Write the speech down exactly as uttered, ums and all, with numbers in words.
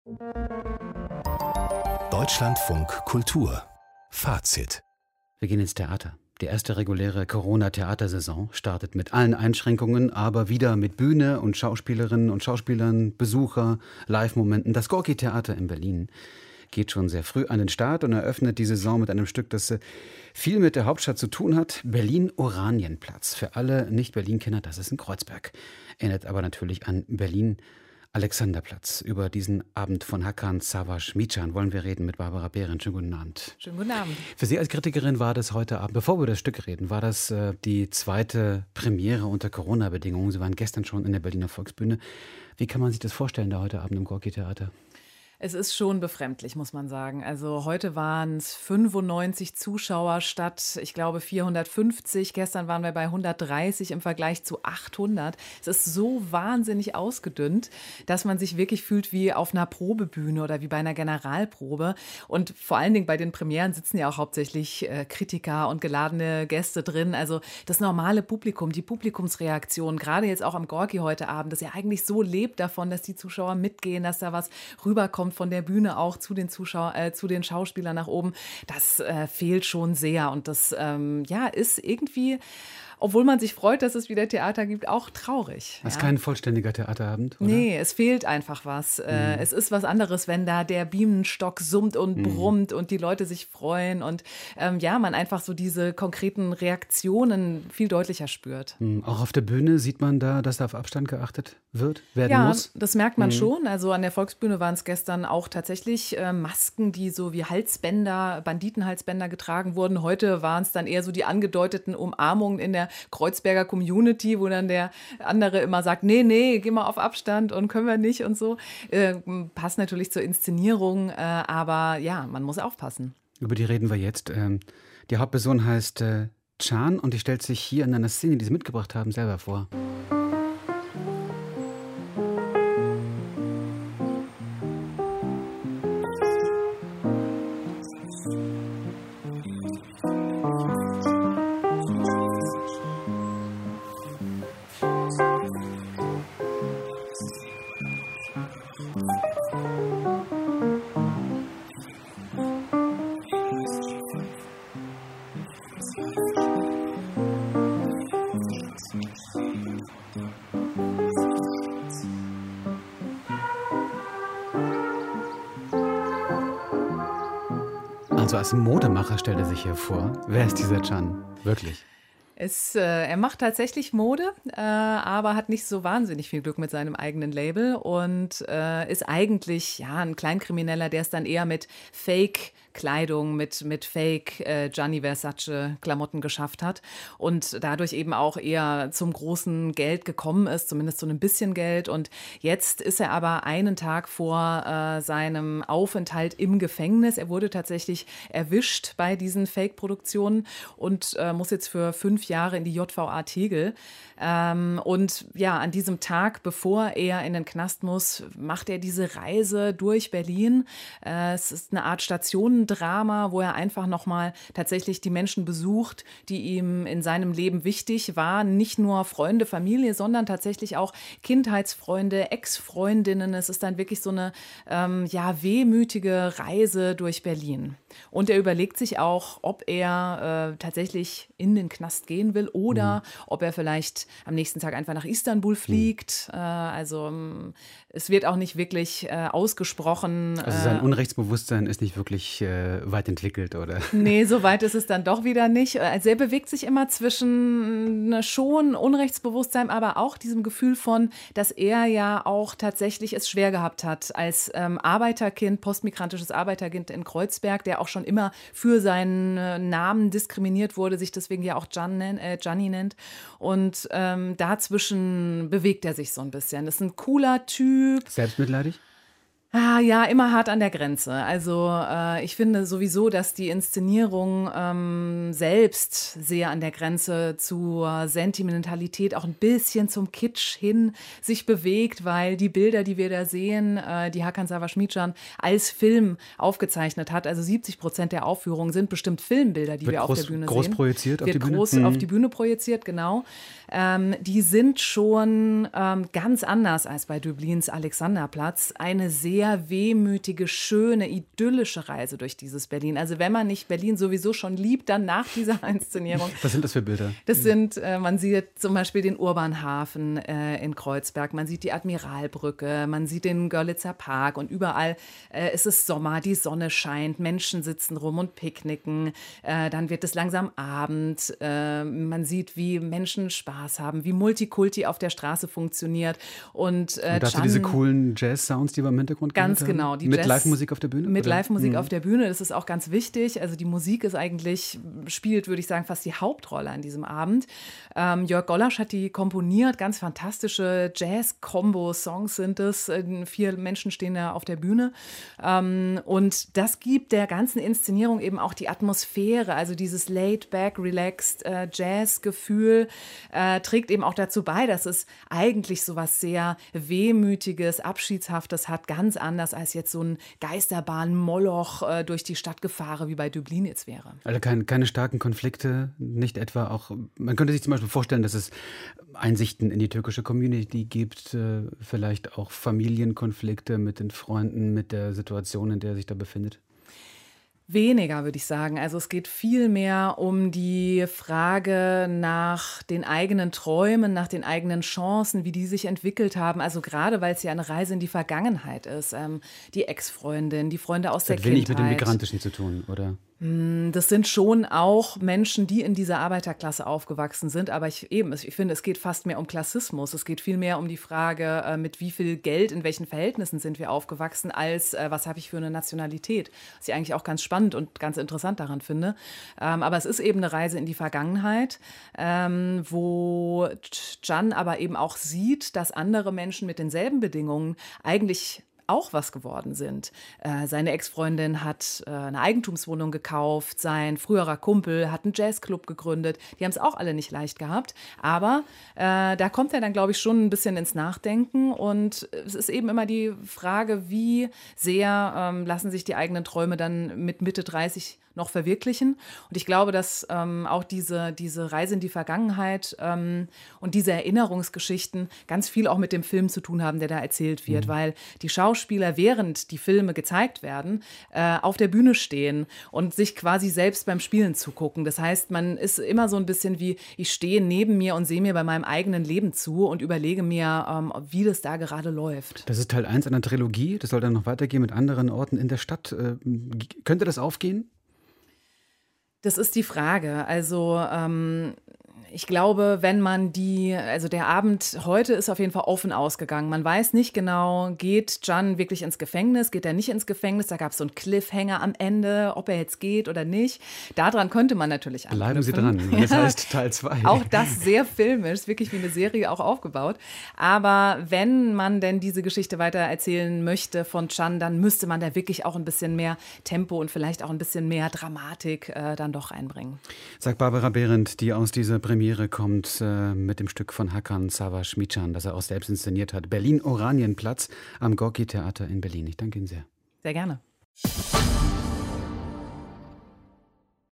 Deutschlandfunk Kultur Fazit. Wir gehen ins Theater. Die erste reguläre Corona-Theatersaison startet mit allen Einschränkungen, aber wieder mit Bühne und Schauspielerinnen und Schauspielern, Besucher, Live-Momenten. Das Gorki-Theater in Berlin geht schon sehr früh an den Start und eröffnet die Saison mit einem Stück, das viel mit der Hauptstadt zu tun hat. Berlin-Oranienplatz. Für alle Nicht-Berlin-Kenner, das ist in Kreuzberg. Erinnert aber natürlich an Berlin Alexanderplatz. Über diesen Abend von Hakan Savaş-Mician wollen wir reden mit Barbara Behrendt. Schönen guten Abend. Schönen guten Abend. Für Sie als Kritikerin war das heute Abend, bevor wir über das Stück reden, war das äh, die zweite Premiere unter Corona-Bedingungen. Sie waren gestern schon in der Berliner Volksbühne. Wie kann man sich das vorstellen, da heute Abend im Gorki-Theater? Es ist schon befremdlich, muss man sagen. Also heute waren es fünfundneunzig Zuschauer statt, ich glaube, vierhundertfünfzig. Gestern waren wir bei hundertdreißig im Vergleich zu achthundert. Es ist so wahnsinnig ausgedünnt, dass man sich wirklich fühlt wie auf einer Probebühne oder wie bei einer Generalprobe. Und vor allen Dingen bei den Premieren sitzen ja auch hauptsächlich äh, Kritiker und geladene Gäste drin. Also das normale Publikum, die Publikumsreaktion, gerade jetzt auch am Gorki heute Abend, das ja eigentlich so lebt davon, dass die Zuschauer mitgehen, dass da was rüberkommt von der Bühne auch zu den Zuschauern, äh, zu den Schauspielern nach oben, das äh, fehlt schon sehr. Und das ähm, ja, ist irgendwie, obwohl man sich freut, dass es wieder Theater gibt, auch traurig. Das ist ja. kein vollständiger Theaterabend, oder? Nee, es fehlt einfach was. Mhm. Äh, es ist was anderes, wenn da der Bienenstock summt und mhm. brummt und die Leute sich freuen und ähm, ja, man einfach so diese konkreten Reaktionen viel deutlicher spürt. Mhm. Auch auf der Bühne sieht man da, dass da auf Abstand geachtet wird, werden ja, muss? Ja, das merkt man mhm. schon. Also an der Volksbühne waren es gestern auch tatsächlich äh, Masken, die so wie Halsbänder, Banditenhalsbänder getragen wurden. Heute waren es dann eher so die angedeuteten Umarmungen in der Kreuzberger Community, wo dann der andere immer sagt, nee, nee, geh mal auf Abstand und können wir nicht und so. Äh, passt natürlich zur Inszenierung, äh, aber ja, man muss aufpassen. Über die reden wir jetzt. Ähm, die Hauptperson heißt äh, Can und die stellt sich hier in einer Szene, die sie mitgebracht haben, selber vor. Also als Modemacher stellt er sich hier vor. Wer ist dieser Can? Wirklich? Es, äh, er macht tatsächlich Mode, äh, aber hat nicht so wahnsinnig viel Glück mit seinem eigenen Label und äh, ist eigentlich ja ein Kleinkrimineller, der es dann eher mit Fake-Kleidung, mit, mit Fake äh, Gianni Versace-Klamotten geschafft hat und dadurch eben auch eher zum großen Geld gekommen ist, zumindest zu einem bisschen Geld. Und jetzt ist er aber einen Tag vor äh, seinem Aufenthalt im Gefängnis. Er wurde tatsächlich erwischt bei diesen Fake-Produktionen und äh, muss jetzt für fünf Jahre in die J V A Tegel. Ähm, und ja, an diesem Tag, bevor er in den Knast muss, macht er diese Reise durch Berlin. Äh, es ist eine Art Stationendrama, wo er einfach nochmal tatsächlich die Menschen besucht, die ihm in seinem Leben wichtig waren. Nicht nur Freunde, Familie, sondern tatsächlich auch Kindheitsfreunde, Ex-Freundinnen. Es ist dann wirklich so eine ähm, ja, wehmütige Reise durch Berlin. Und er überlegt sich auch, ob er äh, tatsächlich in den Knast gehen will oder mhm. ob er vielleicht am nächsten Tag einfach nach Istanbul fliegt. Mhm. Äh, also es wird auch nicht wirklich äh, ausgesprochen. Also sein Unrechtsbewusstsein ist nicht wirklich äh, weit entwickelt, oder? Nee, so weit ist es dann doch wieder nicht. Also er bewegt sich immer zwischen äh, schon Unrechtsbewusstsein, aber auch diesem Gefühl von, dass er ja auch tatsächlich es schwer gehabt hat als ähm, Arbeiterkind, postmigrantisches Arbeiterkind in Kreuzberg, der auch schon immer für seinen äh, Namen diskriminiert wurde, sich deswegen ja auch Can, äh, Gianni nennt. Und ähm, dazwischen bewegt er sich so ein bisschen. Das ist ein cooler Typ. Selbstmitleidig? Ah, ja, immer hart an der Grenze. Also äh, ich finde sowieso, dass die Inszenierung ähm, selbst sehr an der Grenze zur Sentimentalität, auch ein bisschen zum Kitsch hin sich bewegt, weil die Bilder, die wir da sehen, äh, die Hakan Savaş-Mician als Film aufgezeichnet hat, also siebzig Prozent der Aufführungen sind bestimmt Filmbilder, die Wird wir groß, auf der Bühne groß sehen. Projiziert auf Wird die Bühne? groß Mhm. auf die Bühne projiziert, genau. Ähm, die sind schon ähm, ganz anders als bei Döblins Alexanderplatz. Eine sehr sehr wehmütige, schöne, idyllische Reise durch dieses Berlin. Also wenn man nicht Berlin sowieso schon liebt, dann nach dieser Inszenierung. Was sind das für Bilder? Das sind, äh, man sieht zum Beispiel den Urbanhafen äh, in Kreuzberg, man sieht die Admiralbrücke, man sieht den Görlitzer Park und überall äh, ist es Sommer, die Sonne scheint, Menschen sitzen rum und picknicken, äh, dann wird es langsam Abend, äh, man sieht, wie Menschen Spaß haben, wie Multikulti auf der Straße funktioniert. Und, äh, und dazu diese coolen Jazz-Sounds, die wir im Hintergrund ganz gehört haben? Genau. Die mit Jazz, Live-Musik auf der Bühne? Mit oder? Live-Musik mhm. auf der Bühne, das ist auch ganz wichtig. Also die Musik ist eigentlich, spielt, würde ich sagen, fast die Hauptrolle an diesem Abend. Ähm, Jörg Gollasch hat die komponiert, ganz fantastische Jazz-Combo-Songs sind es. Vier Menschen stehen da auf der Bühne. Ähm, und das gibt der ganzen Inszenierung eben auch die Atmosphäre, also dieses laid-back, relaxed äh, Jazz-Gefühl äh, trägt eben auch dazu bei, dass es eigentlich so was sehr Wehmütiges, Abschiedshaftes hat, ganz anders als jetzt so ein Geisterbahn-Moloch äh, durch die Stadt gefahren, wie bei Döblin wäre. Also keine, keine starken Konflikte, nicht etwa auch, man könnte sich zum Beispiel vorstellen, dass es Einsichten in die türkische Community gibt, äh, vielleicht auch Familienkonflikte mit den Freunden, mit der Situation, in der er sich da befindet? Weniger, würde ich sagen. Also es geht viel mehr um die Frage nach den eigenen Träumen, nach den eigenen Chancen, wie die sich entwickelt haben. Also gerade, weil es ja eine Reise in die Vergangenheit ist. Ähm, die Ex-Freundin, die Freunde aus der Kindheit. Das hat Kindheit. wenig mit dem Migrantischen zu tun, oder? Das sind schon auch Menschen, die in dieser Arbeiterklasse aufgewachsen sind. Aber ich, eben, ich finde, es geht fast mehr um Klassismus. Es geht viel mehr um die Frage, mit wie viel Geld, in welchen Verhältnissen sind wir aufgewachsen, als was habe ich für eine Nationalität. Was ich eigentlich auch ganz spannend und ganz interessant daran finde. Aber es ist eben eine Reise in die Vergangenheit, wo Can aber eben auch sieht, dass andere Menschen mit denselben Bedingungen eigentlich auch was geworden sind. Äh, seine Ex-Freundin hat äh, eine Eigentumswohnung gekauft, sein früherer Kumpel hat einen Jazzclub gegründet. Die haben es auch alle nicht leicht gehabt, aber äh, da kommt er dann, glaube ich, schon ein bisschen ins Nachdenken und es ist eben immer die Frage, wie sehr ähm, lassen sich die eigenen Träume dann mit Mitte dreißig noch verwirklichen. Und ich glaube, dass ähm, auch diese, diese Reise in die Vergangenheit ähm, und diese Erinnerungsgeschichten ganz viel auch mit dem Film zu tun haben, der da erzählt wird, mhm. weil die Schauspieler, während die Filme gezeigt werden, äh, auf der Bühne stehen und sich quasi selbst beim Spielen zugucken. Das heißt, man ist immer so ein bisschen wie, ich stehe neben mir und sehe mir bei meinem eigenen Leben zu und überlege mir, ähm, wie das da gerade läuft. Das ist Teil eins einer Trilogie, das soll dann noch weitergehen mit anderen Orten in der Stadt. Äh, könnte das aufgehen? Das ist die Frage. Also ähm, ich glaube, wenn man die, also der Abend heute ist auf jeden Fall offen ausgegangen. Man weiß nicht genau, geht Can wirklich ins Gefängnis, geht er nicht ins Gefängnis? Da gab es so einen Cliffhanger am Ende, ob er jetzt geht oder nicht. Daran könnte man natürlich anknüpfen. Bleiben Sie dran, das ja. heißt Teil zwei. Auch das sehr filmisch, wirklich wie eine Serie auch aufgebaut. Aber wenn man denn diese Geschichte weiter erzählen möchte von Can, dann müsste man da wirklich auch ein bisschen mehr Tempo und vielleicht auch ein bisschen mehr Dramatik äh, dann doch reinbringen. Sagt Barbara Behrendt, die aus dieser Premiere kommt äh, mit dem Stück von Hakan Savaş-Mican, das er auch selbst inszeniert hat. Berlin Oranienplatz am Gorki Theater in Berlin. Ich danke Ihnen sehr. Sehr gerne.